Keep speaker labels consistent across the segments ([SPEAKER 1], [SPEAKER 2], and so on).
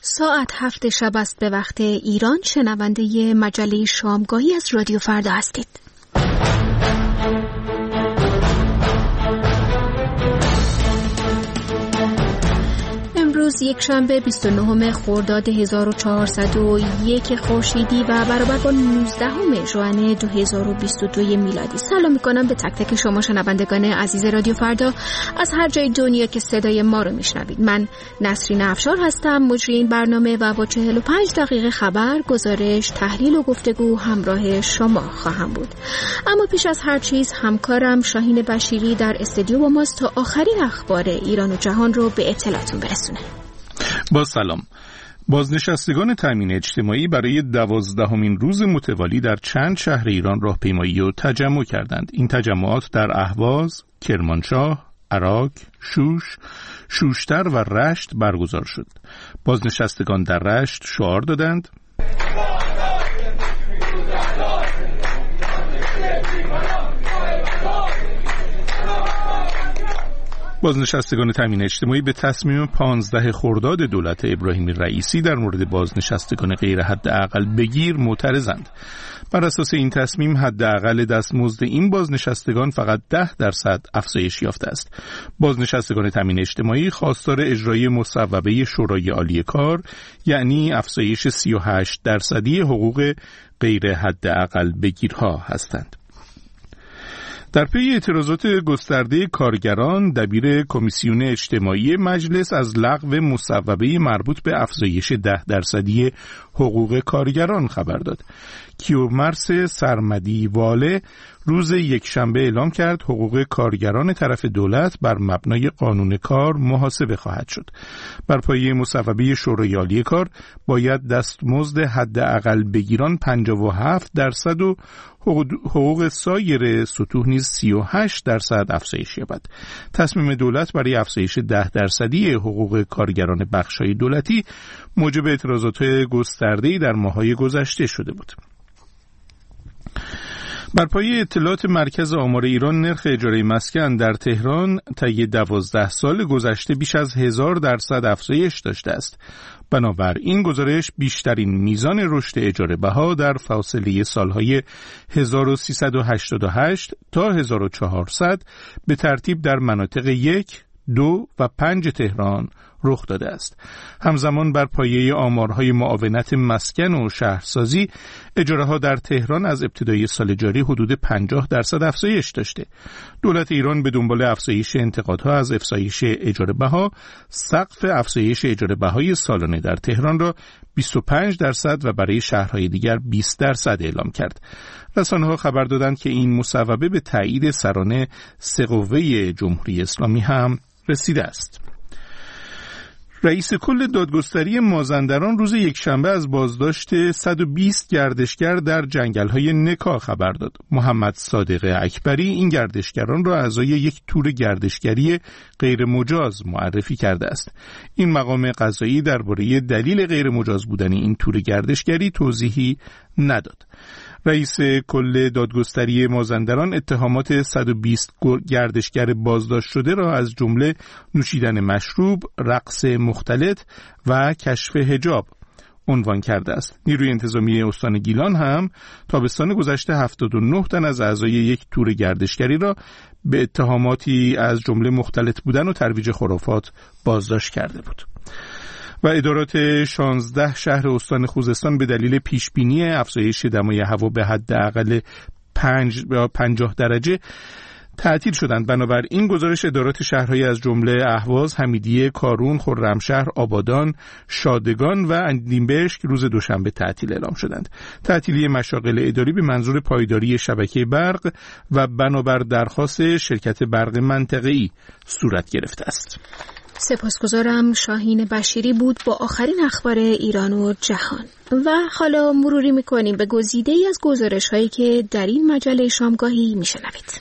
[SPEAKER 1] ساعت 7 شب است به وقت ایران. شنونده مجله شامگاهی از رادیو فردا هستید. امروز یک شنبه 29 خرداد 1401 خورشیدی و برابر با 19 ژوئن 2022 میلادی. سلام میکنم به تک تک شما شنوندگان عزیز رادیو فردا از هر جای دنیا که صدای ما رو میشنوید. من نسرین افشار هستم، مجری این برنامه و با 45 دقیقه خبر، گزارش، تحلیل و گفتگو همراه شما خواهم بود. اما پیش از هر چیز همکارم شاهین بشیری در استودیو با ماست تا آخرین اخبار ایران و جهان رو به اطلاعتون برسونه.
[SPEAKER 2] با سلام. بازنشستگان تامین اجتماعی برای 12مین روز متوالی در چند شهر ایران راهپیمایی و تجمع کردند. این تجمعات در اهواز، کرمانشاه، عراق، شوشتر و رشت برگزار شد. بازنشستگان در رشت شعار دادند: بازنشستگان تامین اجتماعی به تصمیم 15 خرداد دولت ابراهیم رئیسی در مورد بازنشستگان غیر حداقل بگیر معترضند. بر اساس این تصمیم حداقل دستمزد این بازنشستگان فقط 10% افزایش یافته است. بازنشستگان تامین اجتماعی خواستار اجرای مصوبه شورای عالی کار، یعنی افزایش 38% حقوق غیر حداقل بگیرها هستند. در پی اعتراضات گسترده کارگران، دبیر کمیسیون اجتماعی مجلس از لغو مصوبه مربوط به افزایش 10% حقوق کارگران خبر داد. کیومرث سرمدی واله روز یکشنبه اعلام کرد حقوق کارگران طرف دولت بر مبنای قانون کار محاسبه خواهد شد. بر پایه مصوبه شورای عالی کار باید دستمزد حداقل بگیران 57% و حقوق سایر سطوح نیز 38% افزایش یابد. تصمیم دولت برای افزایش 10% حقوق کارگران بخش‌های دولتی موجب اعتراضات گسترده‌ای در ماه‌های گذشته شده بود. بر پایه اطلاعات مرکز آمار ایران، نرخ اجاره مسکن در تهران طی 12 سال گذشته بیش از 1000% افزایش داشته است. بنابراین گزارش بیشترین میزان رشد اجاره بها در فاصله سالهای 1388 تا 1400 به ترتیب در مناطق 1، 2 و 5 تهران رخ داده است. همزمان بر پایه آمارهای معاونت مسکن و شهرسازی، اجاره‌ها در تهران از ابتدای سال جاری حدود 50% افزایش داشته. دولت ایران به دنبال افزایش انتقادها از افزایش اجاره بها، سقف افزایش اجاره بهای سالانه در تهران را 25% و برای شهرهای دیگر 20% اعلام کرد. رسانه‌ها خبر دادند که این مصوبه به تایید سران سه قوه جمهوری اسلامی هم رسیده است. رئیس کل دادگستری مازندران روز یکشنبه از بازداشت 120 گردشگر در جنگل‌های نکا خبر داد. محمد صادق اکبری این گردشگران را اعضای یک تور گردشگری غیر مجاز معرفی کرده است. این مقام قضایی درباره دلیل غیر مجاز بودن این تور گردشگری توضیحی نداد. رئیس کل دادگستری مازندران اتهامات 120 گردشگر بازداشت شده را از جمله نوشیدن مشروب، رقص مختلط و کشف حجاب عنوان کرده است. نیروی انتظامی استان گیلان هم تابستان گذشته 79 تن از اعضای یک تور گردشگری را به اتهاماتی از جمله مختلط بودن و ترویج خرافات بازداشت کرده بود. و ادارات 16 شهر استان خوزستان به دلیل پیشبینی افزایش دمای هوا به حداقل 50 درجه تعطیل شدند. بنابراین گزارش ادارات شهرهای از جمله اهواز، حمیدیه، کارون، خرمشهر، آبادان، شادگان و اندیمبشک روز دوشنبه تعطیل اعلام شدند. تعطیلی مشاغل اداری به منظور پایداری شبکه برق و بنابر درخواست شرکت برق منطقه‌ای صورت گرفته است.
[SPEAKER 1] سپاسگزارم. شاهین بشیری بود با آخرین اخبار ایران و جهان. و حالا مروری میکنیم به گزیده‌ای از گزارش‌هایی که در این مجله شامگاهی میشنوید.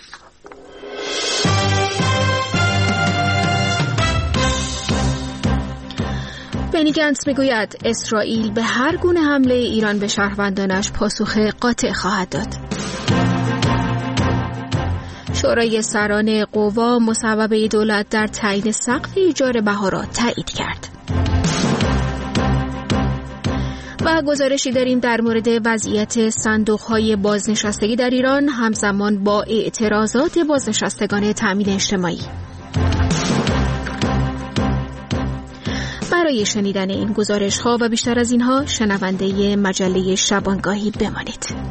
[SPEAKER 1] بنی گنتس میگوید اسرائیل به هر گونه حمله ایران به شهروندانش پاسخ قاطع خواهد داد. شورای سران قوا مصوبه دولت در تعیین سقف ایجار بها را تایید کرد. و گزارشی داریم در مورد وضعیت صندوق‌های بازنشستگی در ایران همزمان با اعتراضات بازنشستگان تامین اجتماعی. برای شنیدن این گزارش‌ها و بیشتر از اینها شنونده مجله شبانگاهی بمانید.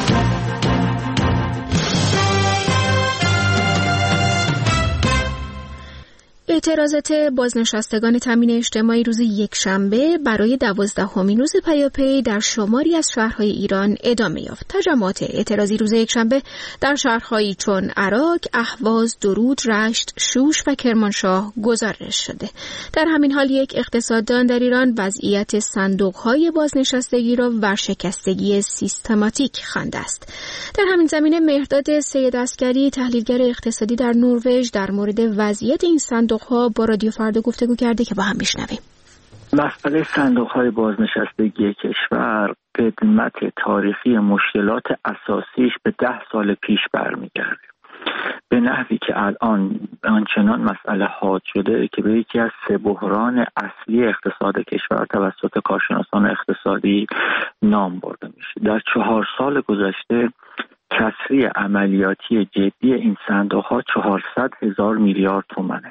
[SPEAKER 1] اعتراضات بازنشستگان تامین اجتماعی روز یکشنبه برای 12مین روز پیاپی در شماری از شهرهای ایران ادامه یافت. تجمعات اعتراضی روز یکشنبه در شهرهایی چون عراق، اهواز، درود، رشت، شوش و کرمانشاه گزارش شده. در همین حال یک اقتصاددان در ایران وضعیت صندوق‌های بازنشستگی را ورشکستگی سیستماتیک خوانده است. در همین زمینه مهرداد سید عسکری تحلیلگر اقتصادی در نروژ در مورد وضعیت این صندوق‌ها با رادیو فردا گفتگو کرده که با هم بشنویم.
[SPEAKER 3] مسئله صندوق‌های بازنشستگی کشور قدمت تاریخی مشکلات اساسیش به 10 سال پیش برمیگرده، به نحوی که الان آنچنان مسئله حاد شده که به یکی از 3 بحران اصلی اقتصاد کشور توسط کارشناسان اقتصادی نام برده میشه. در 4 سال گذشته کسری عملیاتی جدی این صندوق‌ها 400,000 میلیارد تومانه.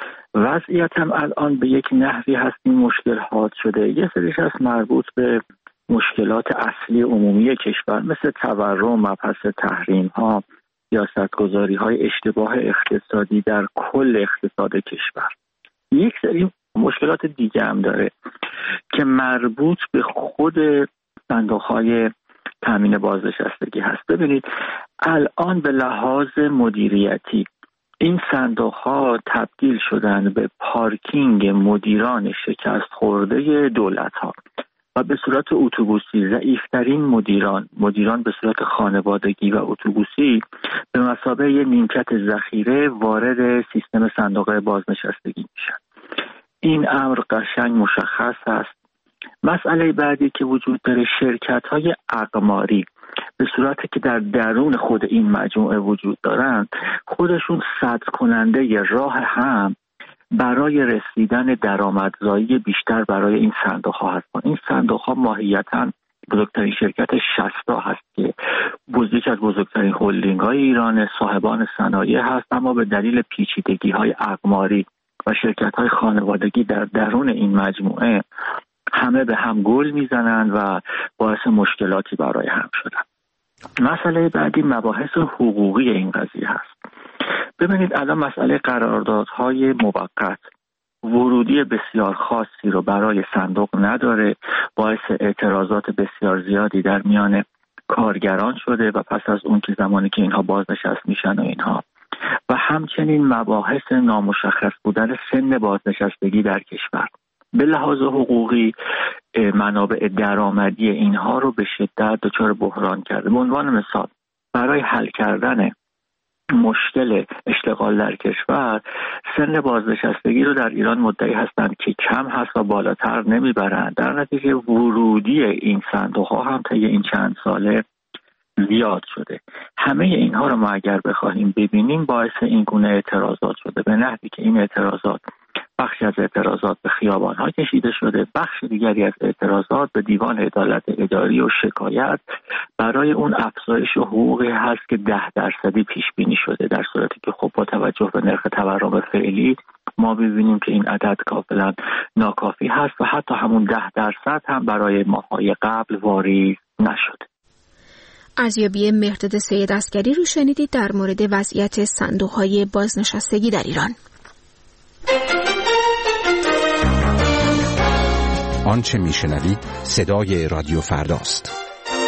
[SPEAKER 3] وضعیت هم الان به یک نحوی هست این مشکل حاد شده. یه سریش هست مربوط به مشکلات اصلی عمومی کشور مثل تورم، مبحث تحریم ها، سیاستگذاری های اشتباه اقتصادی در کل اقتصاد کشور. یک سری مشکلات دیگه هم داره که مربوط به خود صندوق های تامین بازنشستگی هست. ببینید الان به لحاظ مدیریتی این صندوق ها تبدیل شدن به پارکینگ مدیران شکست خورده دولت ها و به صورت اتوبوسی ضعیفترین مدیران به صورت خانوادگی و اتوبوسی به مثابه یه نیمکت ذخیره وارد سیستم صندوق بازنشستگی میشن. این امر قشنگ مشخص است. مسئله بعدی که وجود داره شرکت های اقماری به صورتی که در درون خود این مجموعه وجود دارند خودشون سد کننده راه هم برای رسیدن درآمدزایی بیشتر برای این صندوق ها هستند. این صندوق ها ماهیتاً بزرگترین شرکت 60 هست که یکی از بزرگترین هلدینگ های ایران، صاحبان صنایع هست، اما به دلیل پیچیدگی های اقماری و شرکت های خانوادگی در درون این مجموعه همه به هم گل میزنند و باعث مشکلاتی برای هم شدن. مسئله بعدی مباحث حقوقی این قضیه هست. ببینید الان مسئله قراردادهای موقت ورودی بسیار خاصی رو برای صندوق نداره، باعث اعتراضات بسیار زیادی در میان کارگران شده و پس از اون که زمانی که اینها بازنشست میشن و اینها و همچنین مباحث نامشخص بودن سن بازنشستگی در کشور به لحاظ حقوقی منابع درآمدی اینها رو به شدت دچار بحران کرده. به عنوان مثال برای حل کردن مشکل اشتغال در کشور سن بازنشستگی رو در ایران مدعی هستند که کم هست و بالاتر نمیبرند. در نتیجه ورودی این صندوق ها هم طی این چند ساله زیاد شده. همه اینها رو ما اگر بخواهیم ببینیم باعث این گونه اعتراضات شده، به نحوی که این اعتراضات بخشی از اعتراضات به خیابان‌ها کشیده شده، بخش دیگری از اعتراضات به دیوان عدالت اداری و شکایت برای اون افزایش حقوقی هست که 10% پیش بینی شده، در صورتی که خب با توجه به نرخ تورم فعلی ما ببینیم که این عدد کاملا ناکافی هست و حتی همون 10% هم برای ماهای قبل واریز نشد.
[SPEAKER 1] ارزیابی مهرداد سید عسکری رو شنیدید در مورد وضعیت صندوق‌های بازنشستگی در ایران.
[SPEAKER 4] آنچه میشنوید صدای رادیو فرداست.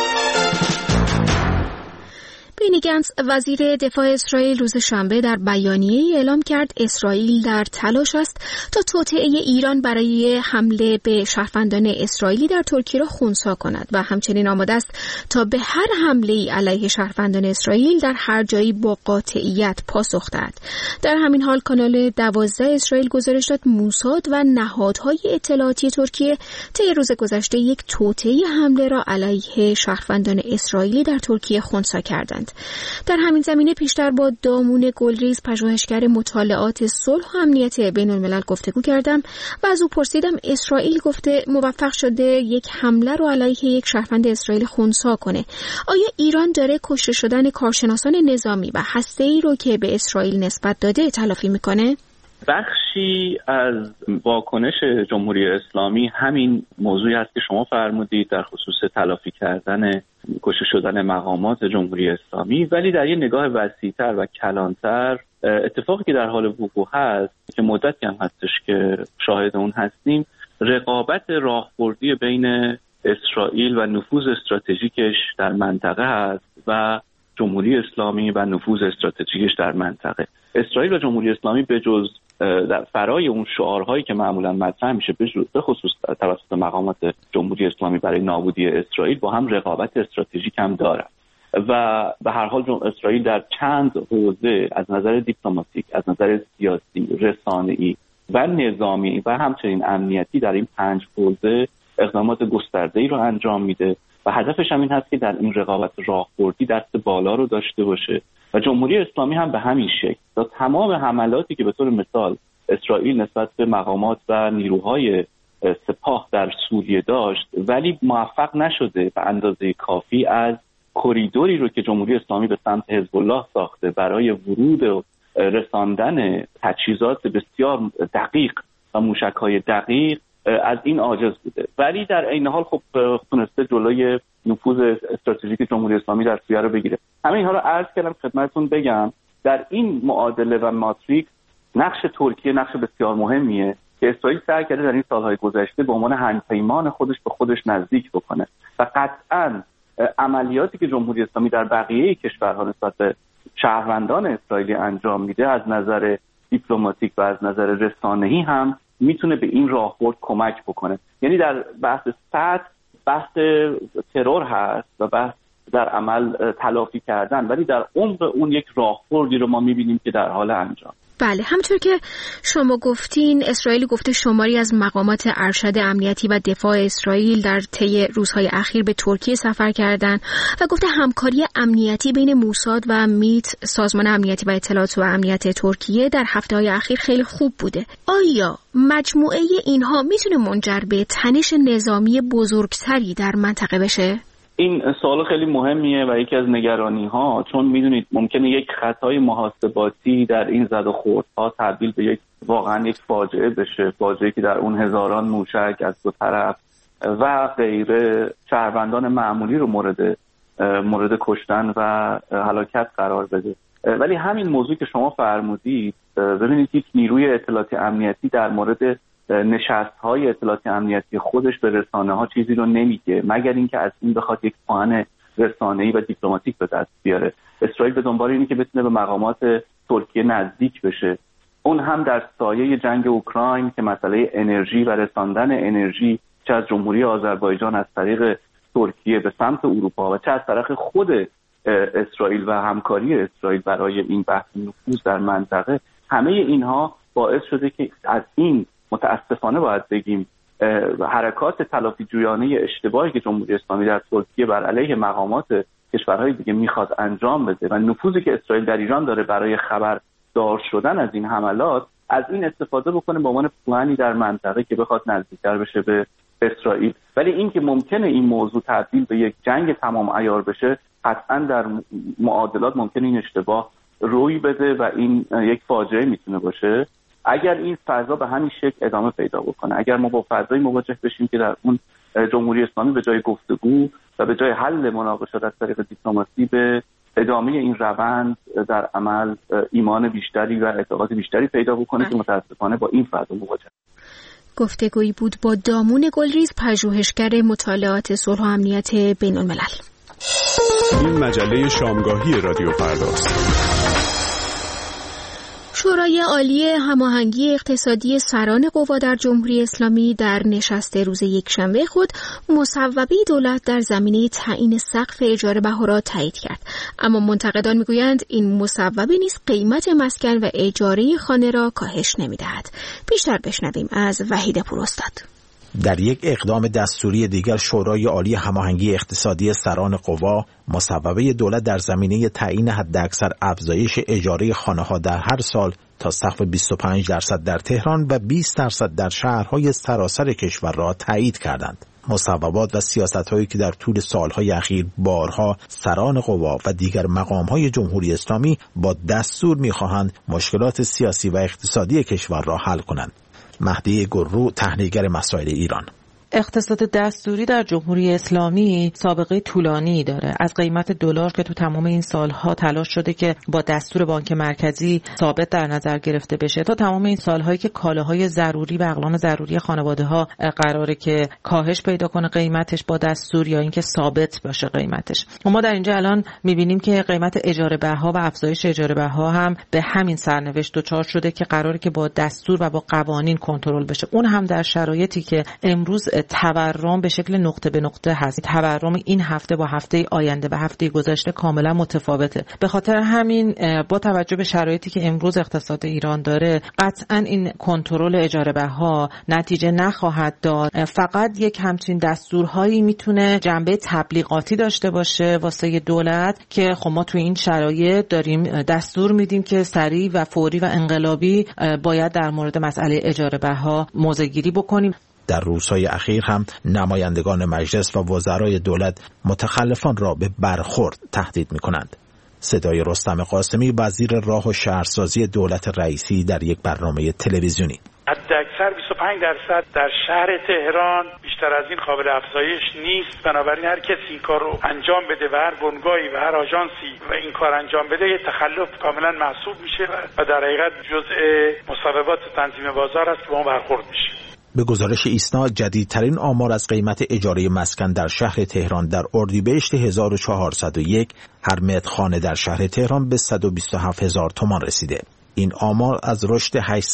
[SPEAKER 1] بینی گنتس وزیر دفاع اسرائیل روز شنبه در بیانیه‌ای اعلام کرد اسرائیل در تلاش است تا توطئه ایران برای حمله به شهروندان اسرائیلی در ترکیه را خنثی کند و همچنین آماده است تا به هر حمله‌ای علیه شهروندان اسرائیل در هر جایی با قاطعیت پاسخ دهد. در همین حال کانال 12 اسرائیل گزارش داد موساد و نهادهای اطلاعاتی ترکیه طی روز گذشته یک توطئه حمله را علیه شهروندان اسرائیلی در ترکیه خنثی کردند. در همین زمینه پیشتر با دامون گلریز پژوهشگر مطالعات صلح و امنیت بین الملل گفتگو کردم و از او پرسیدم اسرائیل گفته موفق شده یک حمله رو علیه یک شهروند اسرائیل خنثی کنه. آیا ایران داره کشته شدن کارشناسان نظامی و هسته‌ای رو که به اسرائیل نسبت داده تلافی میکنه؟
[SPEAKER 5] بخشی از واکنش جمهوری اسلامی همین موضوعی هست که شما فرمودید در خصوص تلافی کردن کشته شدن مقامات جمهوری اسلامی، ولی در یه نگاه وسیع‌تر و کلانتر اتفاقی که در حال وقوع هست که مدتی هم هستش که شاهد اون هستیم، رقابت راهبردی بین اسرائیل و نفوذ استراتژیکش در منطقه هست و جمهوری اسلامی و نفوذ استراتژیکش در منطقه. اسرائیل و جمهوری اسلامی به جز در فرای اون شعارهایی که معمولا مطرح میشه به خصوص توسط مقامات جمهوری اسلامی برای نابودی اسرائیل، با هم رقابت استراتژیک هم دارن و به هر حال اسرائیل در چند حوزه از نظر دیپلماتیک، از نظر سیاسی، رسانه‌ای و نظامی و همچنین امنیتی در این 5 حوزه اقدامات گسترده‌ای رو انجام میده و هدفش هم این هست که در این رقابت راهبردی دست بالا رو داشته باشه و جمهوری اسلامی هم به همین شکل تا تمام حملاتی که به طور مثال اسرائیل نسبت به مقامات و نیروهای سپاه در سوریه داشت ولی موفق نشده به اندازه کافی از کریدوری رو که جمهوری اسلامی به سمت حزب الله ساخته برای ورود و رساندن تجهیزات بسیار دقیق و موشک‌های دقیق از این عاجز بوده، ولی در عین حال خب تونسته جلوی نفوذ استراتژیک جمهوری اسلامی در سوریه رو بگیره. همه اینها رو عرض کردم خدمتتون بگم در این معادله و ماتریکس نقش ترکیه نقش بسیار مهمیه که اسرائیل سعی کرده در این سالهای گذشته به عنوان همپیمان خودش به خودش نزدیک بکنه و قطعاً عملیاتی که جمهوری اسلامی در بقیه کشورها نسبت به شهروندان اسرائیلی انجام میده از نظر دیپلماتیک و از نظر رسانه‌ای هم میتونه به این راهبرد کمک بکنه. یعنی در بحث سطح بحث ترور هست و بحث در عمل تلافی کردن، ولی در عمق اون یک راهبردی رو ما میبینیم که در حال انجام.
[SPEAKER 1] بله، همونطور که شما گفتین اسرائیل گفته شماری از مقامات ارشد امنیتی و دفاع اسرائیل در طی روزهای اخیر به ترکیه سفر کردند و گفته همکاری امنیتی بین موساد و میت سازمان امنیتی و اطلاعات و امنیت ترکیه در هفته‌های اخیر خیلی خوب بوده. آیا مجموعه اینها میتونه منجر به تنش نظامی بزرگتری در منطقه بشه؟
[SPEAKER 5] این سوال خیلی مهمیه و یکی از نگرانی‌ها، چون میدونید ممکنه یک خطای محاسباتی در این زد و خوردها تبدیل به واقعا یک فاجعه بشه، فاجعه‌ای که در اون هزاران موشک از دو طرف و غیره شهروندان معمولی رو مورد کشتن و هلاکت قرار بده. ولی همین موضوع که شما فرمودید، ببینید یک نیروی اطلاعاتی امنیتی در مورد نشست‌های اطلاعاتی امنیتی خودش به رسانه‌ها چیزی رو نمیگه مگر اینکه از این بخواد یک پوان رسانه‌ای و دیپلماتیک به دست بیاره. اسرائیل به دنبال اینه که بتونه به مقامات ترکیه نزدیک بشه، اون هم در سایه جنگ اوکراین که مسئله انرژی و رساندن انرژی چه از جمهوری آذربایجان از طریق ترکیه به سمت اروپا و چه از طرف خود اسرائیل و همکاری اسرائیل برای این بحث نفوذ در منطقه، همه اینها باعث شده که از این متاسفانه باید بگیم حرکات تلافی جویانه اشتباهی که جمهوری اسلامی در ترکیه بر علیه مقامات کشورهای دیگه میخواد انجام بده و نفوذی که اسرائیل در ایران داره برای خبردار شدن از این حملات، از این استفاده بکنه به عنوان پوانی در منطقه که بخواد نزدیکتر بشه به اسرائیل. ولی این که ممکنه این موضوع تبدیل به یک جنگ تمام عیار بشه، قطعا در معادلات ممکنه این اشتباه روی بده و این یک فاجعه میتونه باشه اگر این فضا به همین شکل ادامه پیدا بکنه. اگر ما با فضایی مواجه بشیم که در اون جمهوری اسلامی به جای گفتگو و به جای حل مناقشات از طریق دیپلماسی به ادامه این روند در عمل ایمان بیشتری و اعتقاد بیشتری پیدا بکنه که متاسفانه با این فضا مواجه.
[SPEAKER 1] گفتگویی بود با دامون گلریز پژوهشگر مطالعات صلح و امنیت بین الملل.
[SPEAKER 6] این مجله شامگاهی رادیو فرداست.
[SPEAKER 1] شورای عالی هماهنگی اقتصادی سران قوا در جمهوری اسلامی در نشست روز یکشنبه خود مصوبه دولت در زمینه تعیین سقف اجاره بهارات تایید کرد، اما منتقدان میگویند این مصوبه نیز قیمت مسکن و اجاره خانه را کاهش نمیدهد. بیشتر بشنویم از وحید پوراستاد.
[SPEAKER 7] در یک اقدام دستوری دیگر، شورای عالی هماهنگی اقتصادی سران قوا مصوبه دولت در زمینه تعیین حداکثر افزایش اجاره خانه‌ها در هر سال تا سقف 25% در تهران و 20% در شهرهای سراسر کشور را تایید کردند. مصوبات و سیاست‌هایی که در طول سالهای اخیر بارها سران قوا و دیگر مقام‌های جمهوری اسلامی با دستور می‌خواهند مشکلات سیاسی و اقتصادی کشور را حل کنند. مهدی گررو، تحلیلگر مسائل ایران:
[SPEAKER 8] اقتصاد دستوری در جمهوری اسلامی سابقه طولانی داره. از قیمت دلار که تو تمام این سالها تلاش شده که با دستور بانک مرکزی ثابت در نظر گرفته بشه، تا تمام این سالهایی که کالاهای ضروری و اقلام ضروری خانواده‌ها قراره که کاهش پیدا کنه قیمتش با دستور یا اینکه ثابت باشه قیمتش. ما در اینجا الان می‌بینیم که قیمت اجاره بها و افزایش اجاره بها هم به همین سرنوشت دچار شده که قراره که با دستور و با قوانین کنترل بشه. اون هم در شرایطی که امروز تورم به شکل نقطه به نقطه هست. تورم این هفته با هفته آینده و هفته گذشته کاملا متفاوته. به خاطر همین با توجه به شرایطی که امروز اقتصاد ایران داره، قطعا این کنترل اجاره بها نتیجه نخواهد داد. فقط یک همچین دستورهایی میتونه جنبه تبلیغاتی داشته باشه واسه دولت که خب ما توی این شرایط داریم دستور میدیم که سریع و فوری و انقلابی باید در مورد مسئله اجاره بها موضع‌گیری بکنیم.
[SPEAKER 7] در روزهای اخیر هم نمایندگان مجلس و وزرای دولت متخلفان را به برخورد تهدید می‌کنند. صدای رستم قاسمی، وزیر راه و شهرسازی دولت رئیسی، در یک برنامه تلویزیونی:
[SPEAKER 9] حداکثر 25% در شهر تهران، بیشتر از این قابل افزایش نیست. بنابراین هر کسی این کار رو انجام بده و هر بنگاهی و هر آژانسی و این کار انجام بده، یه تخلف کاملا محسوب میشه و در حقیقت جزء مصوبات تنظیم بازار است که با اون برخورد میشه.
[SPEAKER 7] به گزارش ایسنا، جدیدترین آمار از قیمت اجاره مسکن در شهر تهران در اردیبهشت 1401 هر متر خانه در شهر تهران به 127,000 تومان رسیده. این آمار از رشد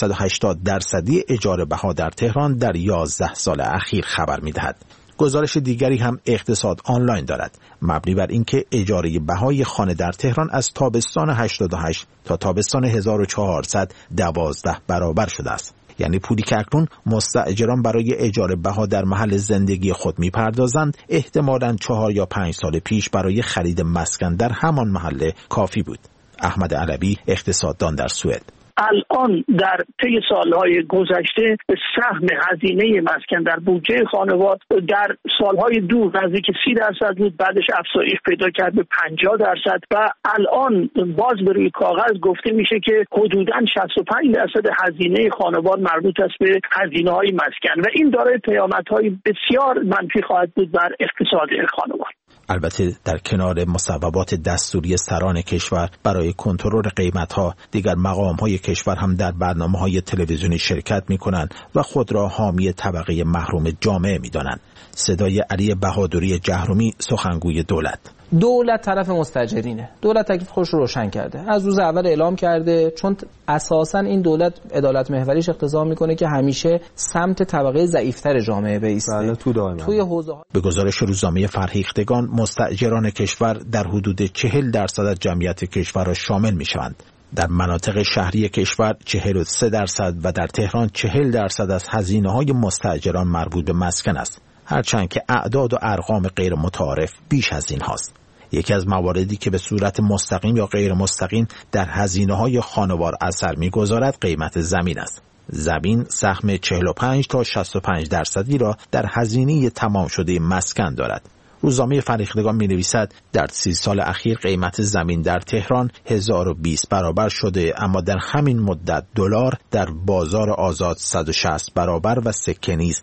[SPEAKER 7] 880% اجاره بها در تهران در 11 سال اخیر خبر می‌دهد. گزارش دیگری هم اقتصاد آنلاین دارد، مبنی بر اینکه اجاره بهای خانه در تهران از تابستان 88 تا تابستان 1400 12 برابر شده است. یعنی پولی که اکنون مستاجران برای اجاره بها در محل زندگی خود می‌پردازند، احتمالاً 4 یا 5 سال پیش برای خرید مسکن در همان محله کافی بود. احمد علوی، اقتصاددان در سوئد:
[SPEAKER 10] الان در طی سالهای گذشته سهم هزینه مسکن در بودجه خانوار در سالهای دور نزدیک 30% بود، بعدش افزایش پیدا کرد به 50% و الان باز به روی کاغذ گفته میشه که حدوداً 65% هزینه خانوار مربوط است به هزینه‌های مسکن و این دارای پیامدهای بسیار منفی خواهد بود بر اقتصاد خانوار.
[SPEAKER 7] البته در کنار مصوبات دستوری سران کشور برای کنترل قیمت‌ها، دیگر مقام‌های کشور هم در برنامه‌های تلویزیونی شرکت می‌کنند و خود را حامی طبقه محروم جامعه می‌دانند. صدای علی بهادری جهرومی، سخنگوی دولت:
[SPEAKER 11] طرف مستاجرینه. دولت تکلیف خودش رو روشن کرده. از روز اول اعلام کرده، چون اساساً این دولت عدالت محوریش اقتضا میکنه که همیشه سمت طبقه ضعیف‌تر جامعه بایسته. توی حوزه‌ها
[SPEAKER 7] به گزارش روزنامه فرهیختگان، مستاجران کشور در حدود 40% از جمعیت کشور را شامل میشوند. در مناطق شهری کشور 43% و در تهران 40% از هزینه‌های مستاجران مربوط به مسکن است، هرچند که اعداد و ارقام غیر متعارف بیش از این هاست. یکی از مواردی که به صورت مستقیم یا غیر مستقیم در هزینه‌های خانوار اثر می‌گذارد قیمت زمین است. زمین سهم 45 تا 65% را در هزینه تمام شده مسکن دارد. روزنامه فرهیختگان می‌نویسد در 30 سال اخیر قیمت زمین در تهران 1020 برابر شده، اما در همین مدت دلار در بازار آزاد 160 برابر و سکه نیز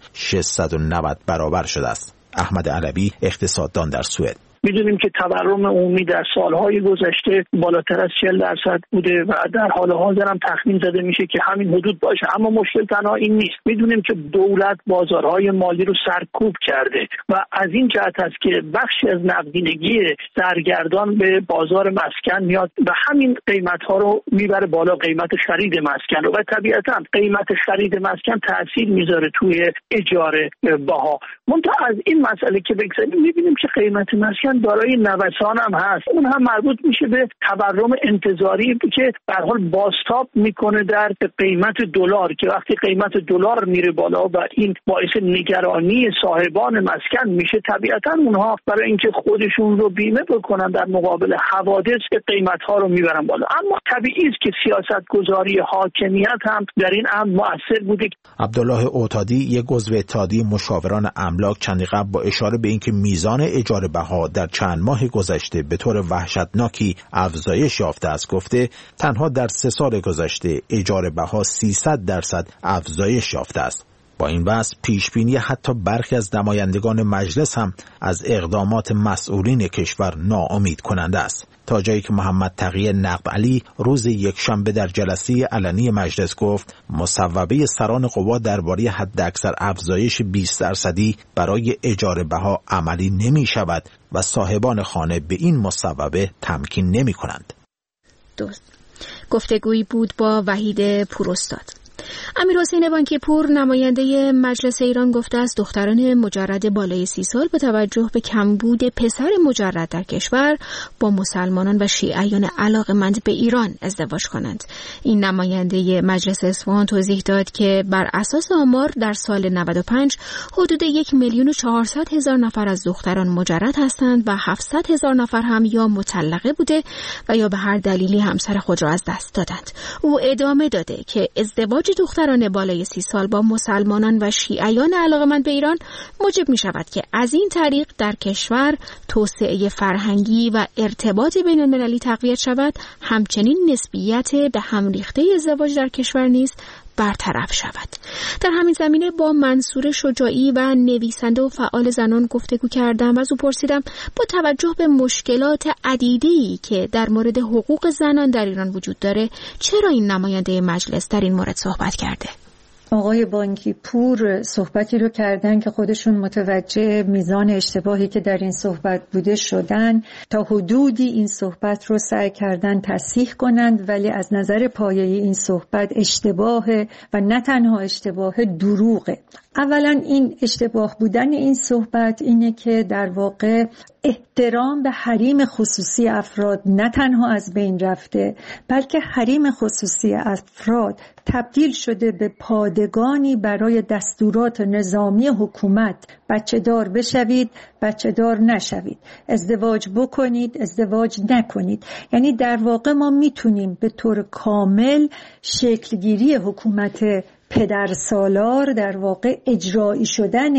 [SPEAKER 7] 690 برابر شده است. احمد علوی، اقتصاددان در سوئد:
[SPEAKER 10] میدونیم که تورم عمومی در سالهای گذشته بالاتر از 40% بوده و در حال حاضر هم تخمین زده میشه که همین حدود باشه، اما مشکل تنها این نیست. میدونیم که دولت بازارهای مالی رو سرکوب کرده و از این جهت است که بخشی از نقدینگی سرگردان به بازار مسکن میاد و همین قیمت‌ها رو میبره بالا، قیمت خرید مسکن رو، و طبیعتاً قیمت خرید مسکن تأثیر میذاره توی اجاره بها. منتها از این مسئله که بگذاریم میبینیم که قیمت مسکن احیانا دارای نوسان هم هست. اون هم مربوط میشه به تورم انتظاری که به هر حال بازتاب میکنه در قیمت دلار، که وقتی قیمت دلار میره بالا و این باعث نگرانی صاحبان مسکن میشه، طبیعتا اونها برای اینکه خودشون رو بیمه بکنن در مقابل حوادث قیمت‌ها رو میبرن بالا. اما طبیعی است که سیاست‌گذاری حاکمیت هم در این امر مؤثر بوده.
[SPEAKER 7] عبدالله اوتادی، یک عضو اتحادیه مشاوران املاک، چندی قبل با اشاره به اینکه میزان اجاره بها در چند ماه گذشته به طور وحشتناکی افزایش یافته است، گفته تنها در 3 سال گذشته اجاره بها 300% افزایش یافته است. با این وضع پیشبینی حتی برخی از نمایندگان مجلس هم از اقدامات مسئولین کشور ناامید کننده است، تا جایی که محمد تقی نقبعلی روز یکشنبه در جلسه علنی مجلس گفت مصوبه سران قوا درباره حداکثر افزایش 20% برای اجاره بها عملی نمی شود و صاحبان خانه به این مصوبه تمکین نمی کنند.
[SPEAKER 1] گفتگویی بود با وحید پوراستاد. امیرحسین بانکی پور، نماینده مجلس ایران، گفته است دختران مجرد بالای 30 سال به توجه به کمبود پسر مجرد در کشور با مسلمانان و شیعیان علاقه‌مند به ایران ازدواج کنند. این نماینده مجلس اصفهان توضیح داد که بر اساس آمار در سال 95 حدود 1,400,000 نفر از دختران مجرد هستند و 700,000 نفر هم یا مطلقه بوده و یا به هر دلیلی همسر خود را از دست دادند. او ادامه داده که ازدواج دختران بالای 30 سال با مسلمانان و شیعیان علاقه‌مند به ایران موجب می شود که از این طریق در کشور توسعه فرهنگی و ارتباط بین المللی تقویت شود، همچنین نسبیت به هم ریخته ازدواج در کشور نیز برطرف شود. در همین زمینه با منصور شجاعی و نویسنده و فعال زنان گفتگو کردم و از او پرسیدم با توجه به مشکلات عدیده‌ای که در مورد حقوق زنان در ایران وجود داره، چرا این نماینده مجلس در این مورد صحبت کرده؟
[SPEAKER 12] آقای بانکی پور صحبتی رو کردن که خودشون متوجه میزان اشتباهی که در این صحبت بوده شدن، تا حدودی این صحبت رو سعی کردن تصحیح کنند، ولی از نظر پایه‌ای این صحبت اشتباهه و نه تنها اشتباه، دروغه. اولا این اشتباه بودن این صحبت اینه که در واقع احترام به حریم خصوصی افراد نه تنها از بین رفته، بلکه حریم خصوصی افراد تبدیل شده به پادگانی برای دستورات نظامی حکومت. بچه دار بشوید، بچه دار نشوید، ازدواج بکنید، ازدواج نکنید. یعنی در واقع ما میتونیم به طور کامل شکلگیری حکومت پدرسالار، در واقع اجرایی شدن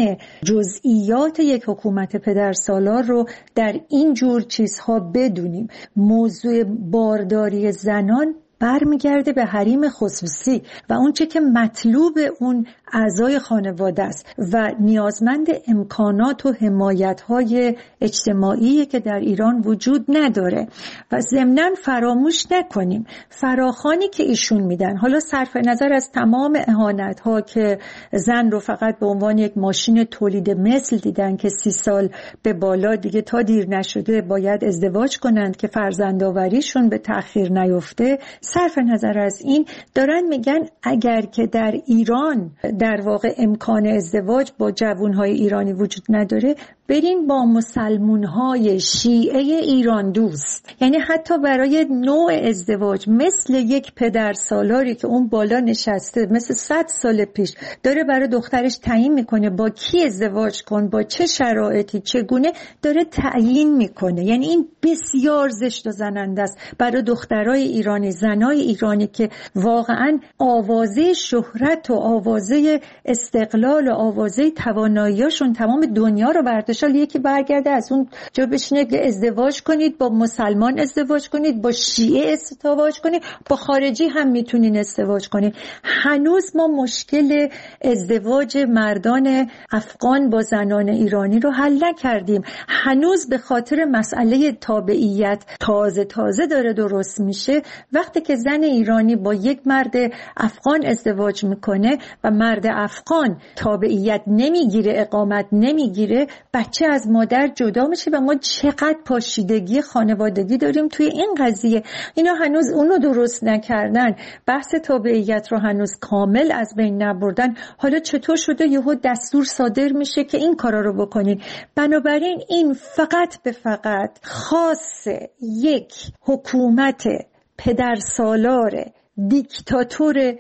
[SPEAKER 12] جزئیات یک حکومت پدرسالار رو در این جور چیزها بدونیم. موضوع بارداری زنان برمیگرده به حریم خصوصی و اون چه که مطلوب اون اعضای خانواده است و نیازمند امکانات و حمایت‌های اجتماعی که در ایران وجود نداره. و ضمناً فراموش نکنیم فراخوانی که ایشون میدن، حالا صرف نظر از تمام اهانت‌ها که زن رو فقط به عنوان یک ماشین تولید مثل دیدن که 30 سال به بالا دیگه تا دیر نشده باید ازدواج کنند که فرزندآوریشون به تأخیر نیفته، صرف نظر از این دارن میگن اگر که در ایران در واقع امکان ازدواج با جوانهای ایرانی وجود نداره، برین با مسلمانهای شیعه ایران دوست. یعنی حتی برای نوع ازدواج مثل یک پدر سالاری که اون بالا نشسته مثل 100 سال پیش داره برای دخترش تعیین میکنه با کی ازدواج کن، با چه شرایطی، چگونه، داره تعیین میکنه. یعنی این بسیار زشت و زننده است برای دخترای ایرانی، زنای ایرانی که واقعا آوازه شهرت و آوازه استقلال و آوازه تواناییاشون تمام دنیا رو برداشت. یکی برگرده از اون جا بشینه که ازدواج کنید با مسلمان، ازدواج کنید با شیعه، ازدواج کنید با خارجی هم میتونین ازدواج کنید. هنوز ما مشکل ازدواج مردان افغان با زنان ایرانی رو حل نکردیم. هنوز به خاطر مسئله تابعیت تازه داره درست میشه. وقتی که زن ایرانی با یک مرد افغان ازدواج میکنه و مرد مرد افغان تابعیت نمیگیره، اقامت نمیگیره، بچه از مادر جدا میشه و ما چقدر پاشیدگی خانوادگی داریم توی این قضیه. اینا هنوز اونو درست نکردن، بحث تابعیت رو هنوز کامل از بین نبردن. حالا چطور شده یهو دستور صادر میشه که این کارا رو بکنین؟ بنابراین این فقط به فقط خاص یک حکومت پدرسالار دیکتاتور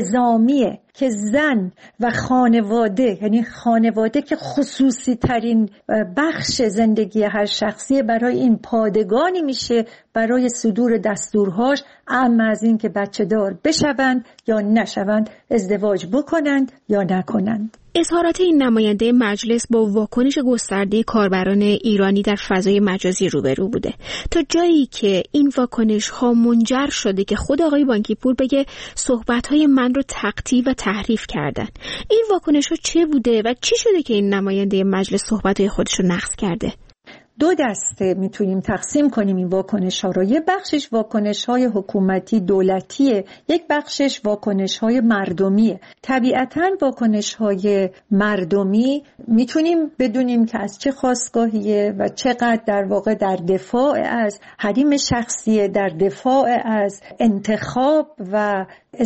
[SPEAKER 12] نظامیه که زن و خانواده، یعنی خانواده که خصوصی ترین بخش زندگی هر شخصیه، برای این پادگانی میشه برای صدور دستورهاش، اما از این که بچه دار بشوند یا نشوند، ازدواج بکنند یا نکنند.
[SPEAKER 1] اظهارات این نماینده مجلس با واکنش گسترده کاربران ایرانی در فضای مجازی روبرو بوده، تا جایی که این واکنش ها منجر شده که خود آقای بانکی پور بگه صحبت های من رو تقطیع و تحریف کردن. این واکنش ها چه بوده و چی شده که این نماینده مجلس صحبت های خودش رو نقض کرده؟
[SPEAKER 12] دو دسته میتونیم تقسیم کنیم این واکنش ها رو. یه بخشش واکنش های حکومتی دولتیه، یک بخشش واکنش های مردمیه. طبیعتاً واکنش های مردمی میتونیم بدونیم که از چه خاستگاهیه و چقدر در واقع در دفاع از حریم شخصیه، در دفاع از انتخاب و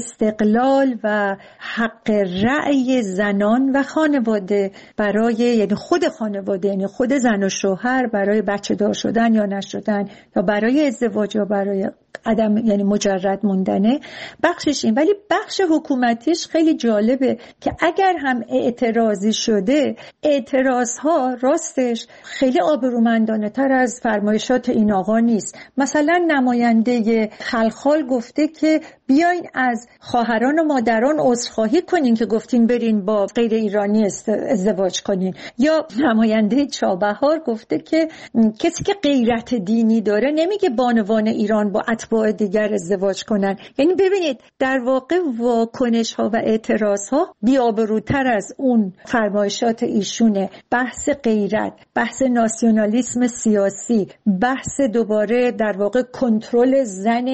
[SPEAKER 12] استقلال و حق رأی زنان و خانواده برای، یعنی خود خانواده، یعنی خود زن و شوهر برای بچه دار شدن یا نشدن، یا برای ازدواج یا برای عدم، یعنی مجرد موندنه، بخشش این. ولی بخش حکومتیش خیلی جالبه که اگر هم اعتراضی شده، اعتراض ها راستش خیلی آبرومندانه تر از فرمایشات این آقا نیست. مثلا نماینده خلخال گفته که بیاین از خواهران و مادران عذرخواهی کنین که گفتین برین با غیر ایرانی ازدواج کنین. یا نماینده چابهار گفته که کسی که غیرت دینی داره نمیگه بانوان ایران با اتباع دیگر ازدواج کنن. یعنی ببینید در واقع واکنش ها و اعتراض ها بی‌آبروتر از اون فرمایشات ایشونه. بحث غیرت، بحث ناسیونالیسم سیاسی، بحث دوباره در واقع کنترل زن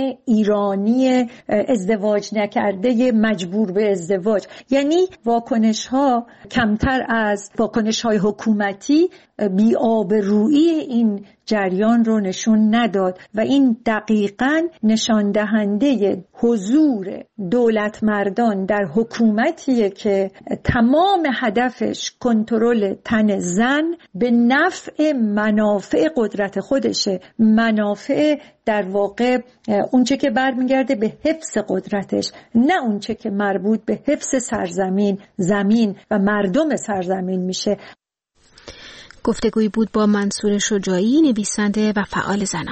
[SPEAKER 12] ایرانی ازدواج نکرده مجبور به ازدواج. یعنی واکنش ها کمتر از واکنش های حکومتی بی‌آبرویی این جریان رو نشون نداد و این دقیقاً نشان دهنده حضور دولت مردان در حکومتیه که تمام هدفش کنترل تن زن به نفع منافع قدرت خودشه، منافع در واقع اونچه که برمیگرده به حفظ قدرتش، نه اونچه که مربوط به حفظ سرزمین، زمین و مردم سرزمین میشه.
[SPEAKER 1] گفتگویی بود با منصور شجاعی، نویسنده و فعال زنان.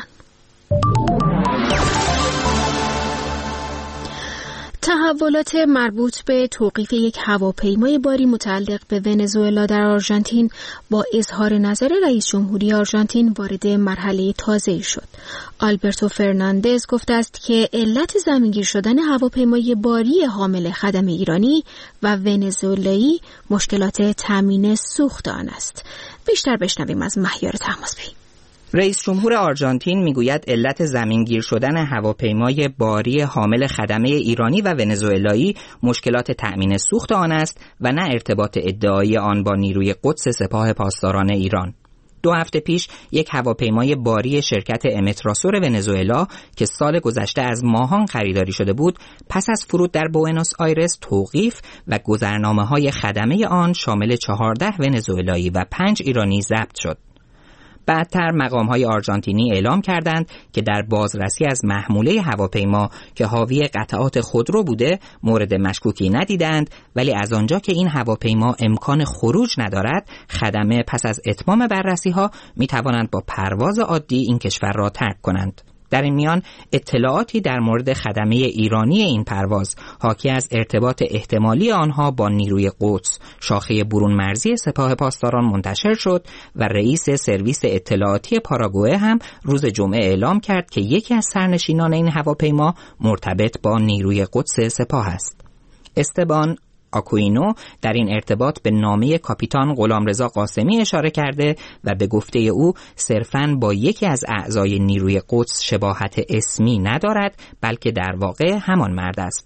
[SPEAKER 1] تحولات مربوط به توقیف یک هواپیمای باری متعلق به ونزوئلا در آرژانتین با اظهار نظر رئیس جمهوری آرژانتین وارد مرحله تازه‌ای شد. آلبرتو فرناندز گفته است که علت زمینگیر شدن هواپیمای باری حامل خدمه ایرانی و ونزوئلایی مشکلات تامین سوخت آن است. بیشتر بشنویم از مهیار طهماسبی.
[SPEAKER 13] رئیس جمهور آرژانتین میگوید علت زمینگیر شدن هواپیمای باری حامل خدمه ایرانی و ونزوئلایی مشکلات تأمین سوخت آن است و نه ارتباط ادعایی آن با نیروی قدس سپاه پاسداران ایران. 2 هفته پیش یک هواپیمای باری شرکت امتراسور ونزوئلا که سال گذشته از ماهان خریداری شده بود، پس از فرود در بوئنوس آیرس توقیف و گذرنامه‌های خدمه آن شامل 14 ونزوئلایی و 5 ایرانی ضبط شد. بعدتر مقام‌های آرژانتینی اعلام کردند که در بازرسی از محموله هواپیما که حاوی قطعات خودرو بوده مورد مشکوکی ندیدند، ولی از آنجا که این هواپیما امکان خروج ندارد، خدمه پس از اتمام بررسی‌ها می‌توانند با پرواز عادی این کشور را ترک کنند. در این میان اطلاعاتی در مورد خدمه ایرانی این پرواز حاکی از ارتباط احتمالی آنها با نیروی قدس شاخه برون مرزی سپاه پاسداران منتشر شد و رئیس سرویس اطلاعاتی پاراگوئه هم روز جمعه اعلام کرد که یکی از سرنشینان این هواپیما مرتبط با نیروی قدس سپاه است. استبان آکوینو در این ارتباط به نامه کاپیتان غلامرضا قاسمی اشاره کرده و به گفته او صرفاً با یکی از اعضای نیروی قدس شباهت اسمی ندارد، بلکه در واقع همان مرد است.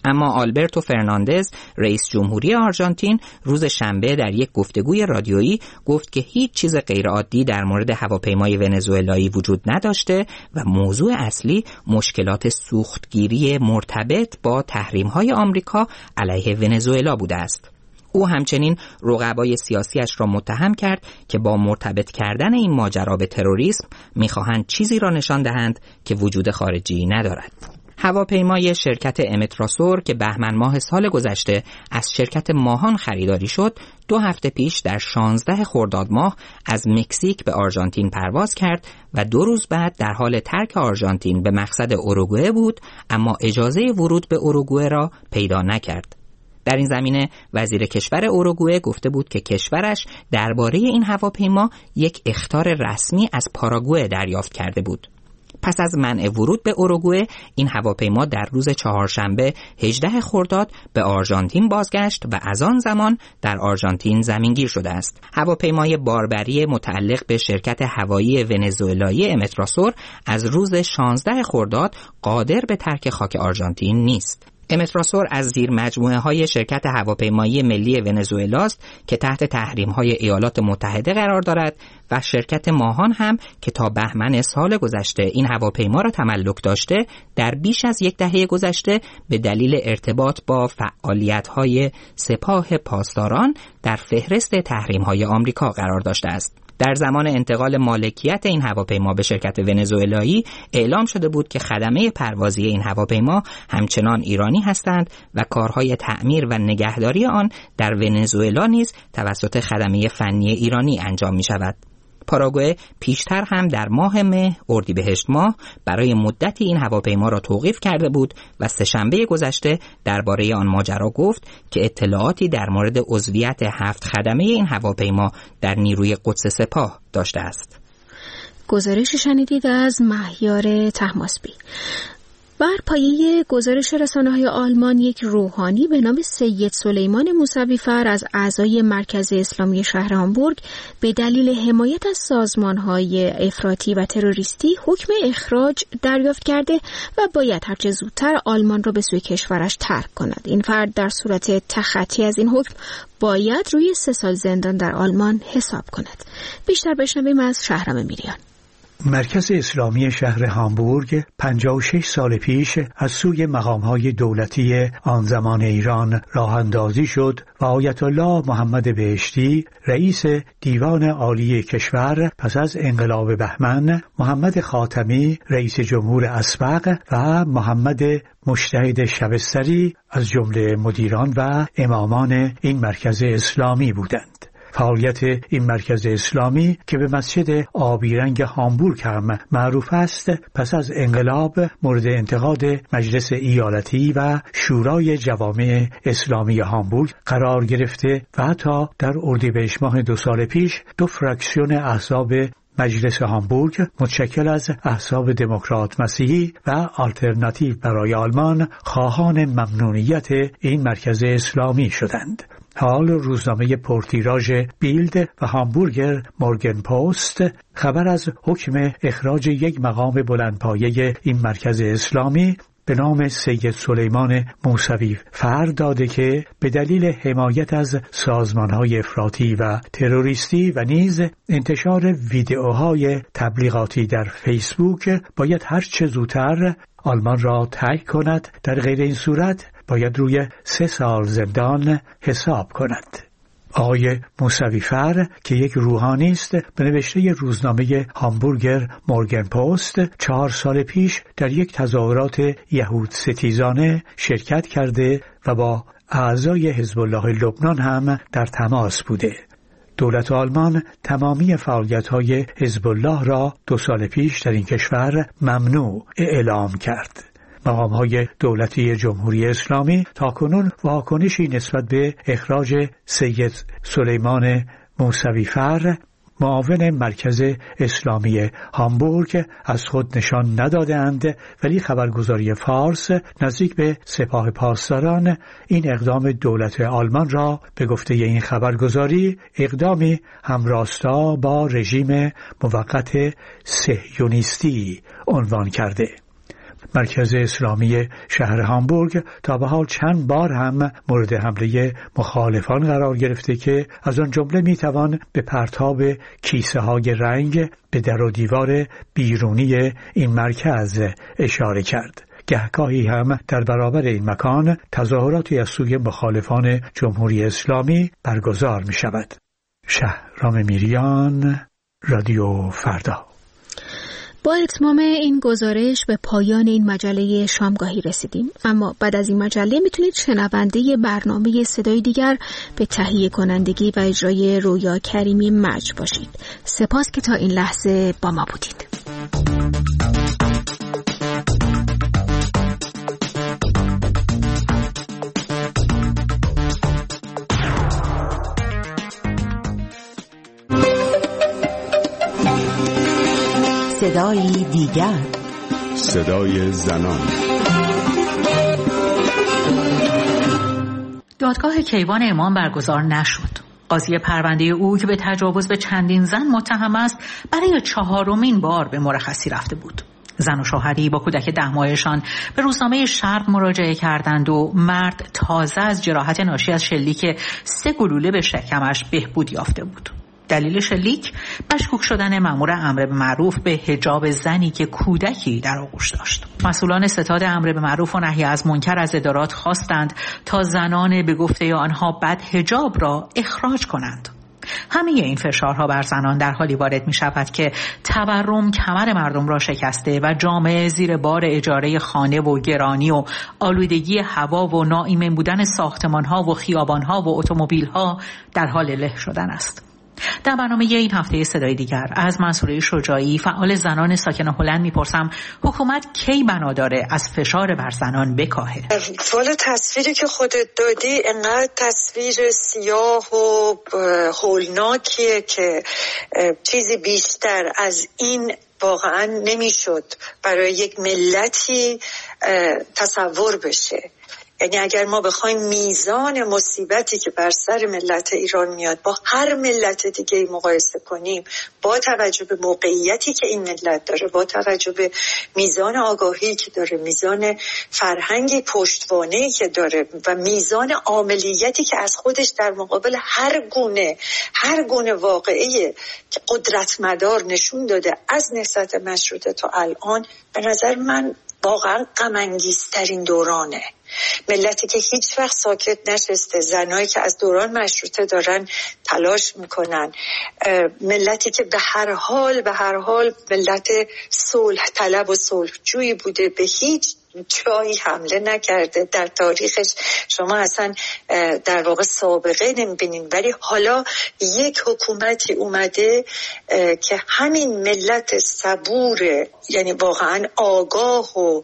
[SPEAKER 13] اما آلبرتو فرناندز رئیس جمهوری آرژانتین روز شنبه در یک گفتگوی رادیویی گفت که هیچ چیز غیرعادی در مورد هواپیمای ونزوئلایی وجود نداشته و موضوع اصلی مشکلات سوختگیری مرتبط با تحریم‌های آمریکا علیه ونزوئلا بوده است. او همچنین رقبای سیاسیش را متهم کرد که با مرتبط کردن این ماجرا به تروریسم می‌خواهند چیزی را نشان دهند که وجود خارجی ندارد. هواپیمای شرکت امتراسور که بهمن ماه سال گذشته از شرکت ماهان خریداری شد 2 هفته پیش در 16 خرداد ماه از مکزیک به آرژانتین پرواز کرد و 2 روز بعد در حال ترک آرژانتین به مقصد اوروگوئه بود، اما اجازه ورود به اوروگوئه را پیدا نکرد. در این زمینه وزیر کشور اوروگوئه گفته بود که کشورش درباره این هواپیما یک اخطار رسمی از پاراگوئه دریافت کرده بود. پس از منع ورود به اوروگوئه، این هواپیما در روز چهارشنبه 18 خرداد به آرژانتین بازگشت و از آن زمان در آرژانتین زمینگیر شده است. هواپیمای باربری متعلق به شرکت هوایی ونزوئلایی امتراسور از روز 16 خرداد قادر به ترک خاک آرژانتین نیست. امتراسور از زیر مجموعه های شرکت هواپیمایی ملی ونزوئلاست که تحت تحریم های ایالات متحده قرار دارد و شرکت ماهان هم که تا بهمن سال گذشته این هواپیما را تملک داشته در بیش از 10 دهه گذشته به دلیل ارتباط با فعالیت های سپاه پاسداران در فهرست تحریم های آمریکا قرار داشته است. در زمان انتقال مالکیت این هواپیما به شرکت ونزوئلایی اعلام شده بود که خدمه پروازی این هواپیما همچنان ایرانی هستند و کارهای تعمیر و نگهداری آن در ونزوئلا نیز توسط خدمه فنی ایرانی انجام می شود. پاراگوئه پیشتر هم در ماه مه اردیبهشت ماه برای مدتی این هواپیما را توقیف کرده بود و سه‌شنبه گذشته درباره آن ماجرا گفت که اطلاعاتی در مورد عضویت 7 خدمه این هواپیما در نیروی قدس سپاه داشته است.
[SPEAKER 1] گزارش شنیدید از مهیار طهماسبی. بر پایه گزارش رسانه‌های آلمان، یک روحانی به نام سید سلیمان موسوی‌فر از اعضای مرکز اسلامی شهر هامبورگ به دلیل حمایت از سازمان‌های افراطی و تروریستی حکم اخراج دریافت کرده و باید هرچه زودتر آلمان را به سوی کشورش ترک کند. این فرد در صورت تخطی از این حکم باید روی 3 سال زندان در آلمان حساب کند. بیشتر بشنویم از شهرام میریان.
[SPEAKER 14] مرکز اسلامی شهر هامبورگ 56 سال پیش از سوی مقام‌های دولتی آن زمان ایران راه اندازی شد و آیت الله محمد بهشتی رئیس دیوان عالی کشور پس از انقلاب بهمن، محمد خاتمی رئیس جمهور اسبق و محمد مجتهد شبستری از جمله مدیران و امامان این مرکز اسلامی بودند. فعالیت این مرکز اسلامی که به مسجد آبیرنگ هامبورگ هم معروف است، پس از انقلاب مورد انتقاد مجلس ایالتی و شورای جوامع اسلامی هامبورگ قرار گرفته و حتی در اردیبهشت ماه 2 سال پیش 2 فراکسیون احزاب مجلس هامبورگ متشکل از احزاب دموکرات مسیحی و آلترناتیو برای آلمان خواهان ممنوعیت این مرکز اسلامی شدند. حال روزنامه پرتیراژ بیلد و هامبورگر مورگن پوست خبر از حکم اخراج یک مقام بلندپایه این مرکز اسلامی به نام سید سلیمان موسوی‌فر داده که به دلیل حمایت از سازمان‌های افراطی و تروریستی و نیز انتشار ویدئوهای تبلیغاتی در فیسبوک باید هر چه زودتر آلمان را ترک کند، در غیر این صورت باید روی 3 سال زندان حساب کند. آقای موسوی‌فر که یک روحانی است، به نوشته روزنامه هامبورگر مورگن پوست 4 سال پیش در یک تظاهرات یهود ستیزانه شرکت کرده و با اعضای حزب الله لبنان هم در تماس بوده. دولت آلمان تمامی فعالیت‌های حزب الله را 2 سال پیش در این کشور ممنوع اعلام کرد. مقام‌های دولتی جمهوری اسلامی تاکنون واکنشی نسبت به اخراج سید سلیمان موسوی‌فر معاون مرکز اسلامی هامبورگ از خود نشان ندادند، ولی خبرگزاری فارس نزدیک به سپاه پاسداران این اقدام دولت آلمان را به گفته این خبرگزاری اقدامی همراستا با رژیم موقت صهیونیستی عنوان کرده. مرکز اسلامی شهر هامبورگ تا به حال چند بار هم مورد حمله مخالفان قرار گرفته که از آن جمله میتوان به پرتاب کیسه های رنگ به در و دیوار بیرونی این مرکز اشاره کرد. گهگاهی هم در برابر این مکان تظاهراتی از سوی مخالفان جمهوری اسلامی برگزار می شود. شهرام میریان، رادیو فردا.
[SPEAKER 1] با اتمام این گزارش به پایان این مجله شامگاهی رسیدیم، اما بعد از این مجله میتونید شنونده برنامه صدای دیگر به تهیه کنندگی و اجرای رویا کریمی مجد باشید. سپاس که تا این لحظه با ما بودید.
[SPEAKER 15] صدای دیگر،
[SPEAKER 6] صدای زنان.
[SPEAKER 16] دادگاه کیوان امام برگزار نشد. قاضی پرونده او که به تجاوز به چندین زن متهم است برای 4مین بار به مرخصی رفته بود. زن و شوهری با کودک 10 ماهشان به روزنامه شرق مراجعه کردند و مرد تازه از جراحت ناشی از شلیک 3 گلوله به شکمش بهبود یافته بود. دلیل شلیک مشکوک شدن مأمور امر به معروف به حجاب زنی که کودکی در آغوش داشت. مسئولان ستاد امر به معروف و نهی از منکر از ادارات خواستند تا زنان به گفته آنها بد حجاب را اخراج کنند. همه این فشارها بر زنان در حالی وارد می شود که تورم کمر مردم را شکسته و جامعه زیر بار اجاره خانه و گرانی و آلودگی هوا و ناایمن بودن ساختمانها و خیابانها و اتومبیلها در حال له شدن است. در برنامه این هفته صدای دیگر از منصوره شجاعی فعال زنان ساکن هلند میپرسم حکومت کی بنا داره از فشار بر زنان بکاهه؟
[SPEAKER 17] والا تصویری که خودت دادی انقدر تصویر سیاه و هولناکیه که چیزی بیشتر از این واقعا نمیشد برای یک ملتی تصور بشه. یعنی اگر ما بخوایم میزان مصیبتی که بر سر ملت ایران میاد با هر ملت دیگه مقایسه کنیم، با توجه به موقعیتی که این ملت داره، با توجه به میزان آگاهی که داره، میزان فرهنگی پشتوانه‌ای که داره و میزان عاملیتی که از خودش در مقابل هر گونه واقعه که قدرتمدار نشون داده از نهضت مشروطه تا الان، به نظر من واقعا غم‌انگیزترین دورانه. ملتی که هیچ وقت ساکت نشسته، زنایی که از دوران مشروطه دارن تلاش میکنن، ملتی که به هر حال ملت صلح طلب و صلح جویی بوده، به هیچ جایی حمله نکرده در تاریخش. شما اصلا در واقع سابقه نمیبینین، ولی حالا یک حکومتی اومده که همین ملت صبور، یعنی واقعا آگاه و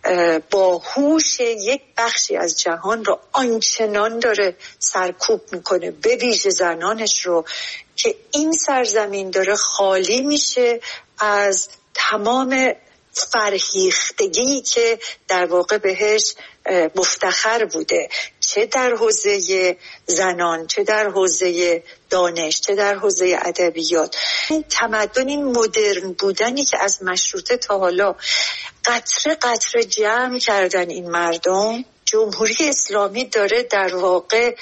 [SPEAKER 17] باهوش یک بخشی از جهان رو آنچنان داره سرکوب میکنه، به ویژه زنانش رو، که این سرزمین داره خالی میشه از تمام فرهیختگی که در واقع بهش مفتخر بوده، چه در حوزه زنان، چه در حوزه دانش، چه در حوزه ادبیات. این تمدن، این مدرن بودنی که از مشروطه تا حالا قطره قطره جمع کردن این مردم، جمهوری اسلامی داره در واقع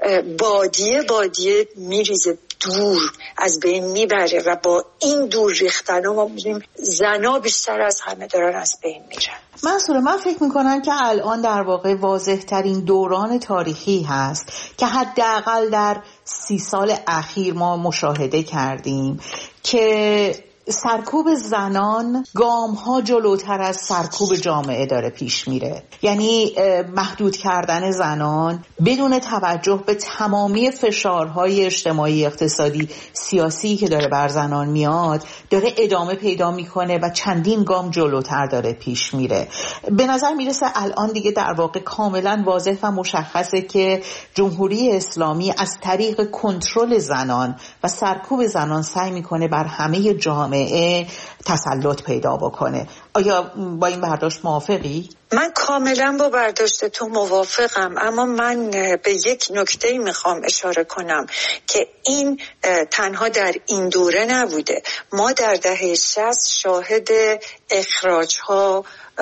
[SPEAKER 17] بادیه میریزه، دور از بین میبره و با این دور ریختن ما میبینیم زنا بیشتر از همه دارن از بین میرن.
[SPEAKER 16] منصوره، من فکر میکنم که الان در واقع واضح ترین دوران تاریخی هست که حداقل در 30 سال اخیر ما مشاهده کردیم که سرکوب زنان گام‌ها جلوتر از سرکوب جامعه داره پیش میره. یعنی محدود کردن زنان بدون توجه به تمامی فشارهای اجتماعی، اقتصادی، سیاسی که داره بر زنان میاد، داره ادامه پیدا میکنه و چندین گام جلوتر داره پیش میره. به نظر میرسه الان دیگه در واقع کاملا واضح و مشخصه که جمهوری اسلامی از طریق کنترل زنان و سرکوب زنان سعی میکنه بر همه جامعه تسلط پیدا بکنه.
[SPEAKER 8] آیا با این برداشت موافقی؟
[SPEAKER 17] من کاملا با برداشت تو موافقم، اما من به یک نکته میخوام اشاره کنم که این تنها در این دوره نبوده. ما در دهه 60 شاهد اخراج‌ها،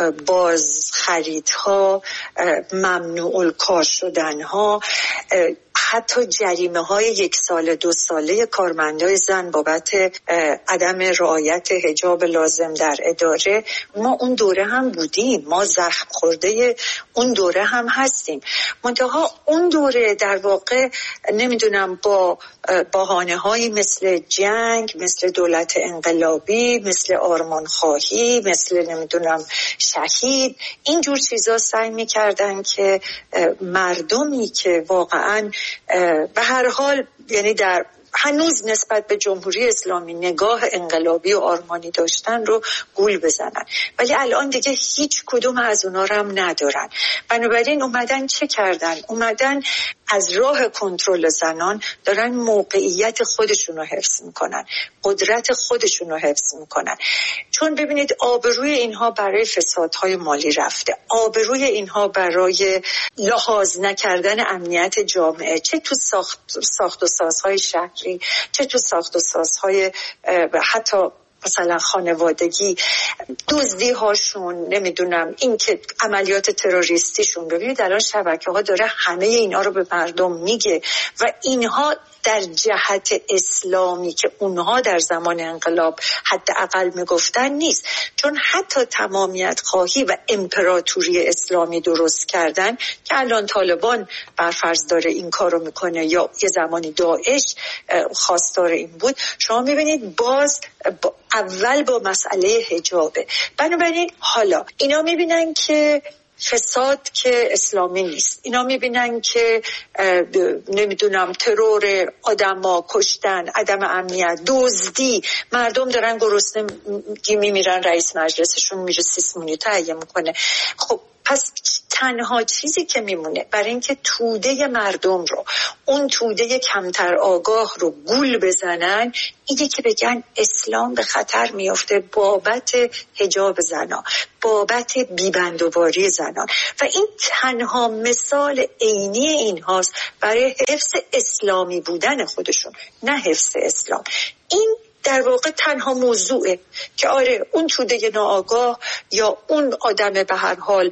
[SPEAKER 17] بازخریدها، ممنوع الکار شدنها، حتی جریمه های 1 ساله 2 ساله کارمندای زن بابت عدم رعایت حجاب لازم در اداره، ما اون دوره هم بودیم، ما زخم خورده اون دوره هم هستیم. منتها اون دوره در واقع نمیدونم با بهانه هایی مثل جنگ، مثل دولت انقلابی، مثل آرمانخواهی، مثل نمیدونم شهید، اینجور چیزا سعی میکردن که مردمی که واقعاً به هر حال یعنی در هنوز نسبت به جمهوری اسلامی نگاه انقلابی و آرمانی داشتن رو گول بزنن، ولی الان دیگه هیچ کدوم از اونا رو هم ندارن. بنابراین اومدن چه کردن؟ اومدن از راه کنترل زنان دارن موقعیت خودشون رو حفظ میکنن، قدرت خودشون رو حفظ میکنن. چون ببینید آبروی اینها برای فسادهای مالی رفته، آبروی اینها برای لحاظ نکردن امنیت جامعه، چه تو ساخت و سازهای شهری، چه تو ساخت و سازهای حتی مثلا خانوادگی، دزدی هاشون، نمیدونم این که عملیات تروریستیشون. ببینید الان شبکه ها داره همه اینا رو به مردم میگه و اینها در جهت اسلامی که اونها در زمان انقلاب حداقل میگفتن نیست. چون حتی تمامیت خواهی و امپراتوری اسلامی درست کردن که الان طالبان برفرض داره این کارو میکنه یا یه زمانی داعش خواستار این بود، شما میبینید باز اول با مسئله حجابه. بنابراین حالا اینا میبینن که فساد که اسلامی نیست، اینا میبینن که نمیدونم ترور، آدما کشتن، عدم امنیت، دزدی، مردم دارن گرسنه میمیرن، رئیس مجلسشون میره سیسمونی تهیه میکنه. خب پس تنها چیزی که میمونه برای اینکه توده مردم رو، اون توده کمتر آگاه رو گول بزنن، اینه که بگن اسلام به خطر میافته بابت حجاب زنان، بابت بیبندوباری زنان. و این تنها مثال عینی این هاست برای حفظ اسلامی بودن خودشون، نه حفظ اسلام. این در واقع تنها موضوعه که آره اون توده ناآگاه یا اون آدم به هر حال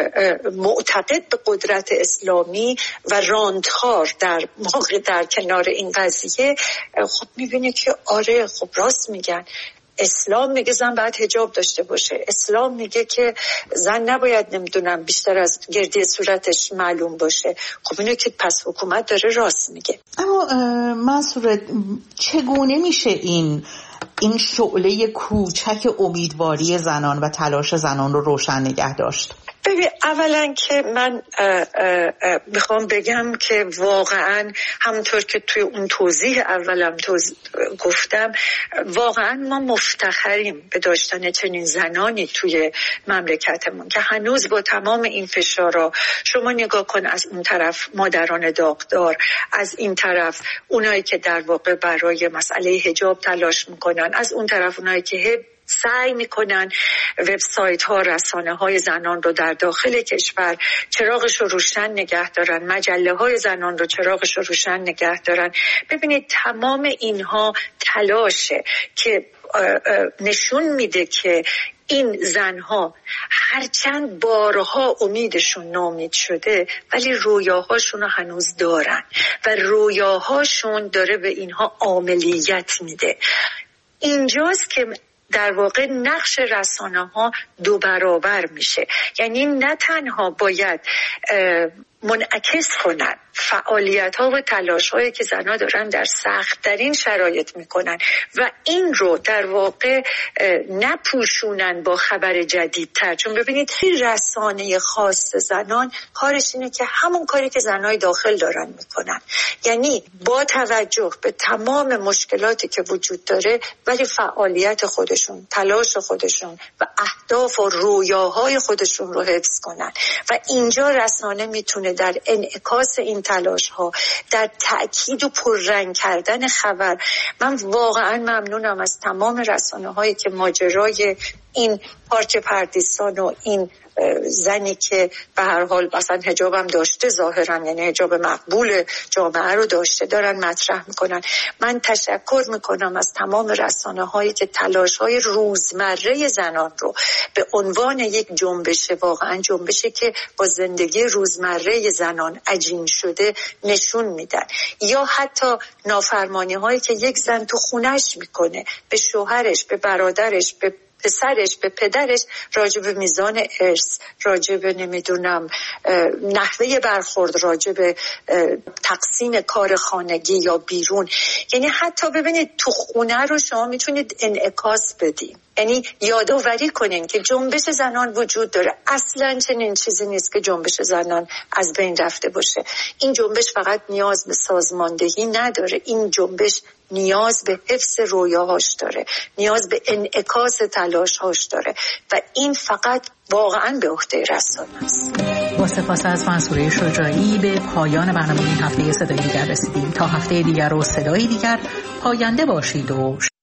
[SPEAKER 17] معتقد به قدرت اسلامی و راندخار در کنار این قضیه خب میبینه که آره خب راست میگن، اسلام میگه زن باید حجاب داشته باشه، اسلام میگه که زن نباید نمیدونم بیشتر از گردی صورتش معلوم باشه. خب اینو که پس حکومت داره راست میگه.
[SPEAKER 8] اما منصور، چگونه میشه این شعله کوچک امیدواری زنان و تلاش زنان رو روشن نگه داشت؟
[SPEAKER 17] ببین اولا که من میخوام بگم که واقعا همونطور که توی اون توضیح اولم گفتم، واقعا ما مفتخریم به داشتن چنین زنانی توی مملکتمون که هنوز با تمام این فشارا، شما نگاه کن از اون طرف مادران داغدار، از این طرف اونایی که در واقع برای مسئله حجاب تلاش میکنن، از اون طرف اونایی که سعی میکنن وبسایت ها، رسانه های زنان رو در داخل کشور چراغش رو روشن نگه دارن، مجله های زنان رو چراغش رو روشن نگه دارن. ببینید تمام اینها تلاشه که نشون میده که این زنها هرچند بارها امیدشون ناامید شده ولی رویاهاشون رو هنوز دارن و رویاهاشون داره به اینها عاملیت میده. اینجاست که در واقع نقش رسانه‌ها 2 برابر میشه. یعنی نه تنها باید منعکس کنن فعالیت‌ها و تلاش‌هایی که زن‌ها دارن در سخت‌ترین شرایط میکنن و این رو در واقع نپوشونن با خبر جدیدتر. چون ببینید این رسانه خاص زنان کارش اینه که همون کاری که زن‌های داخل دارن میکنن، یعنی با توجه به تمام مشکلاتی که وجود داره ولی فعالیت خودشون، تلاش خودشون و اهداف و رویاهای خودشون رو حفظ کنن. و اینجا رسانه میتونه در انعکاس این تلاش ها، در تأکید و پررنگ کردن خبر. من واقعا ممنونم از تمام رسانه هایی که ماجرای این پارچه پردیسان و این زنی که به هر حال مثلا حجابم داشته ظاهرا، یعنی حجاب مقبول جامعه رو داشته، دارن مطرح میکنن. من تشکر میکنم از تمام رسانه هایی که تلاش های روزمره زنان رو به عنوان یک جنبش، واقعا جنبشی که با زندگی روزمره زنان عجین شده نشون میدن. یا حتی نافرمانی هایی که یک زن تو خونش میکنه به شوهرش، به برادرش، به پسرش، به پدرش، راجع به میزان ارث، راجع به نمیدونم نحوه برخورد، راجع به تقسیم کار خانگی یا بیرون. یعنی حتی ببینید تو خونه رو شما میتونید انعکاس بدید، یعنی یادآوری کنین که جنبش زنان وجود داره. اصلا چنین چیزی نیست که جنبش زنان از بین رفته باشه. این جنبش فقط نیاز به سازماندهی نداره، این جنبش نیاز به حفظ رویاهاش داره، نیاز به انعکاس تلاشهاش داره و این فقط واقعا به عهده رسانه است.
[SPEAKER 16] با سپاس از منصوره شجاعی به پایان برنامه این هفته صدای دیگر رسیدیم. تا هفته دیگر و صدای دیگر، پاینده باشید و